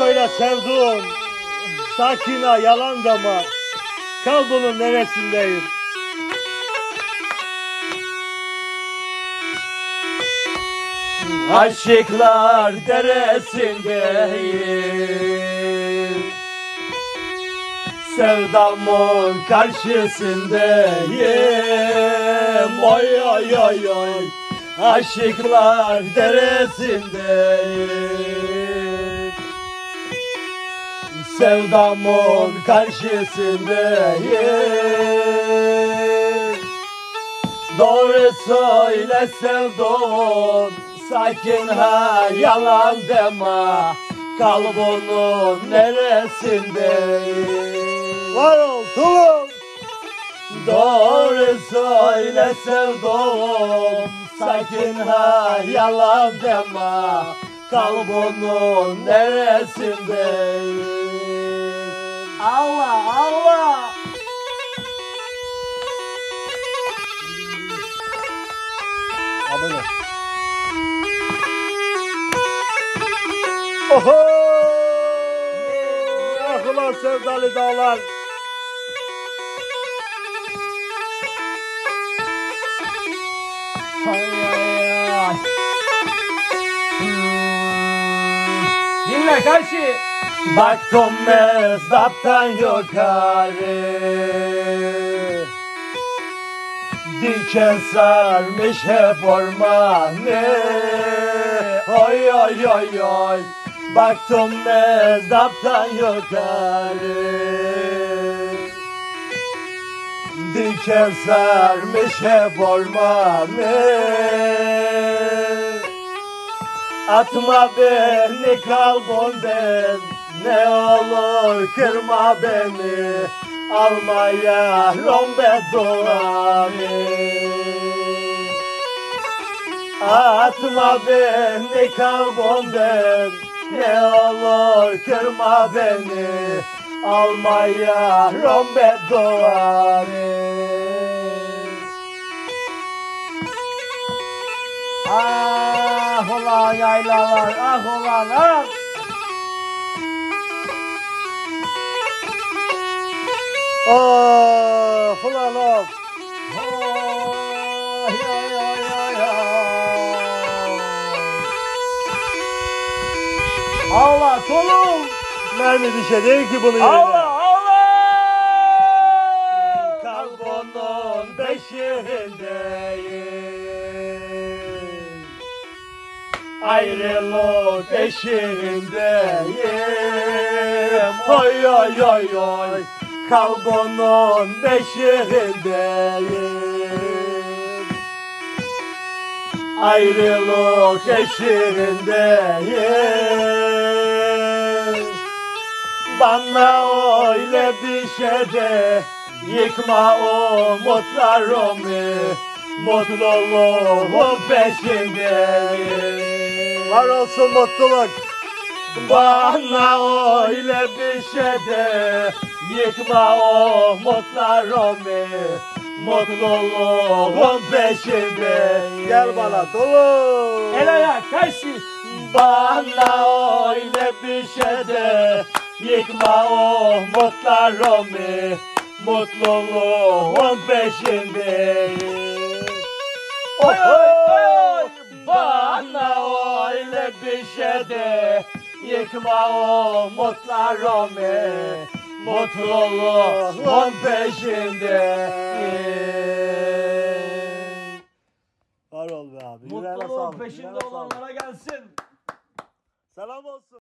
söyle sevduğum, sakina yalan deme, kal bunun neresindeyim? Aşıklar deresindeyim, sevdamın karşısındayım. Oy oy oy oy, aşıklar deresindeyim, sevdamın karşısındayım. Doğru söyle sevduğum, sakin ha yalan deme, kal bunun neresindeyim? Var ol tulum. Doğru söyle sevduğum, sakin ha yalan deme, kal bunun neresindeyim? Allah Allah. Abone. Oho! Ah ulan sevdalı dağlar. Ay, ay, ay. Dinle karşı. Baktım mezaptan yukarı, diken sarmış hep ormanı. Oy oy oy oy, baktım mezaptan yukarı, diken sarmış hep ormanı. Atma beni kalbimden, ne olur kırma beni, almaya bedduamı. Atma beni kalbimden, ne olur kırma beni, almaya bedduamı. Ah ulan yaylalar, ah ulan ah. Of ulan of. Ay ay ay ay ay. Allah solum. Mermi bir şey değil ki bunun Allah yerine. Allah. Kalbonun beşiğindeyim, ayrılık eşiğindeyim. Oy oy oy oy, kalbonun beşiğindeyim, ayrılık eşiğindeyim. Bana öyle bir şey de yıkma umutlarımı, mutluluğun peşindeyim. Var olsun mutluluk. Bana öyle bir şey de yıkma umutlarımı, mutluluğun peşindeyim. Gel bana tulum. El ayak karşı. Bana öyle bir şey de yıkma umutlarımı, mutluluğun peşindeyim. Oy oy oy, bana öyle bir şey de yıkma umutlarımı, mutluluğun peşindeyim. Var ol be abi. Yüreğine Mutluluğun sağlık, peşinde yüreğine sağlık. olanlara gelsin. Selam olsun.